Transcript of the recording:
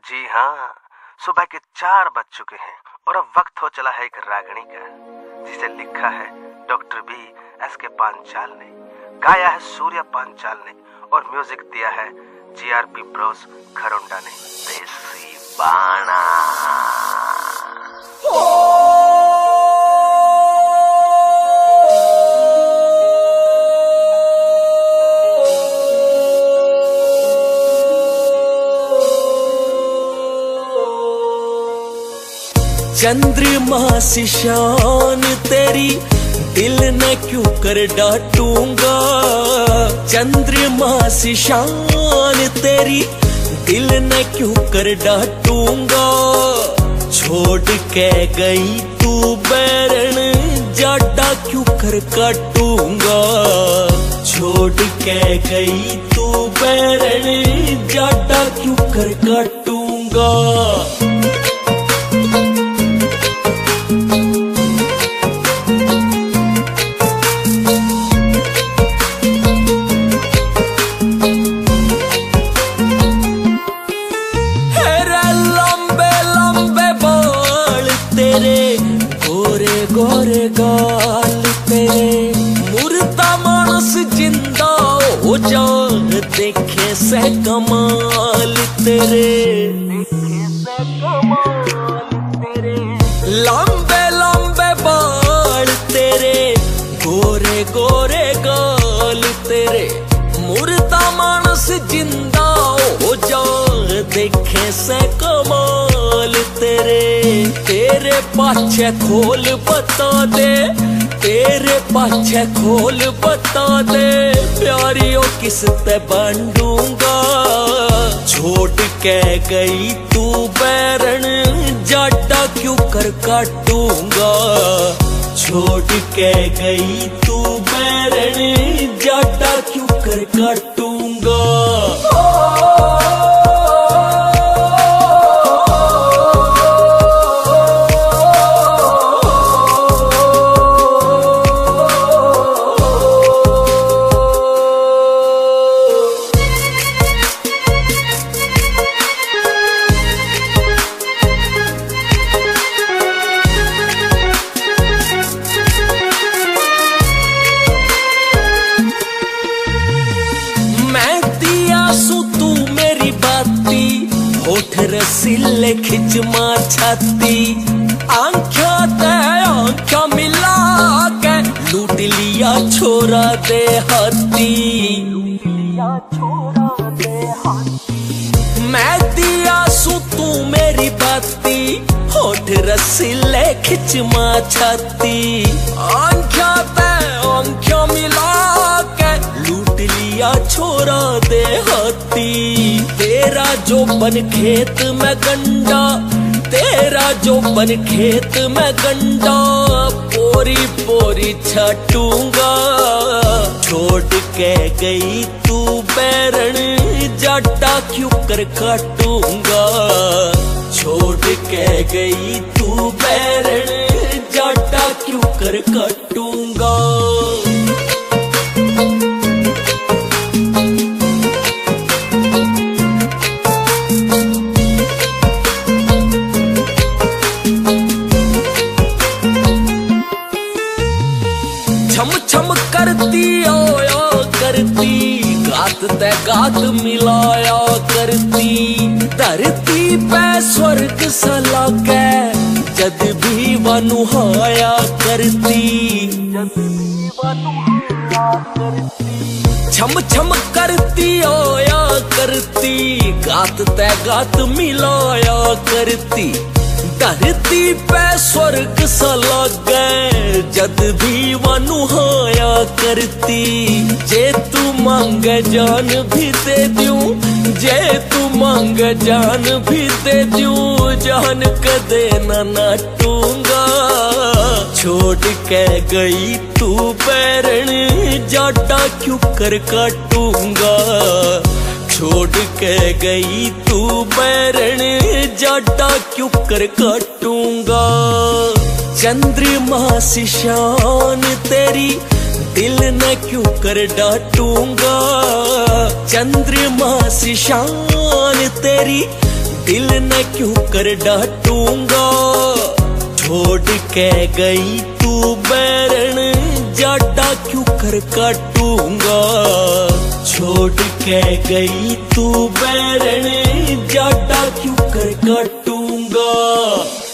जी हाँ, सुबह के 4 बज चुके हैं और अब वक्त हो चला है एक रागनी का, जिसे लिखा है डॉक्टर बी एस के पांचाल ने, गाया है सूर्या पांचाल ने और म्यूजिक दिया है जीआरपी ब्रोस खरोंडा ने। देसी बाणा चंद्रमा सी शान तेरी दिल न क्यों कर डांटूंगा। चंद्रमा सी शान तेरी दिल न क्यों कर डांटूंगा। छोड़ के गई तू बैरन जाडा क्यों कर काटूंगा। छोड़ के गई तू बैरन जाडा क्यों कर काटूंगा। गोरे गाल तेरे मुर्दा मानस जिंदा हो जा देखे से कमाल तेरे। लंबे लंबे बाल तेरे गोरे गोरे गाल तेरे मुर्दा मानस जिंदा हो जा देखे से कमाल तेरे। तेरे पाछे खोल बता दे, तेरे पाछे खोल बता दे प्यारियों किस ते बांधूंगा। छोड़ के गई तू बैरन जाडा क्यों कर काटूंगा। छोड़ के गई तू बैरन जाडा क्यों कर काटूंगा। होठ रसीले खिच मां छाती आंखा ते आंखा मिला के लूट लिया छोरा दे हाथी। मैं दिया सू तू मेरी बाती होठ रसीले खिच मां छाती आंखा ते आंखा मिला के लूट लिया छोरा दे हाथी। तेरा जो बन खेत में गंडा, तेरा जो बन खेत में गंडा पोरी पोरी छाटूंगा। छोड़ के गई तू बैरन जाडा क्यों कर काटूंगा। छोड़ के गई तू बैरन जाडा क्यों कर काटूंगा। छम छम करती आया करती गात ते गात मिलाया करती। धरती पे स्वर्ग सा लागे जद भी वनुहाया करती। छम छम करती आया करती गात ते गात मिलाया करती। धरती पे स्वर्ग सा लागे जद भी वनुहाया करती। जे तू मांगे जान भी दे दूं, जे तू मांगे जान भी दे दूं जान कदे ना नाटूंगा। छोड़ के गई तू बैरन जाडा क्यों कर काटूंगा। छोड़ के गई तू बैरन जाडा क्यों कर काटूंगा। चंद्रमा सी शान तेरी दिल न क्यों कर डांटूंगा। चंद्रमा सी शान तेरी दिल न क्यों कर डांटूंगा। छोड़ के गई तू बैरन जाटा क्यों कर काटूंगा। छोड़ के गई तू बैरन जाटा क्यों कर काटूंगा।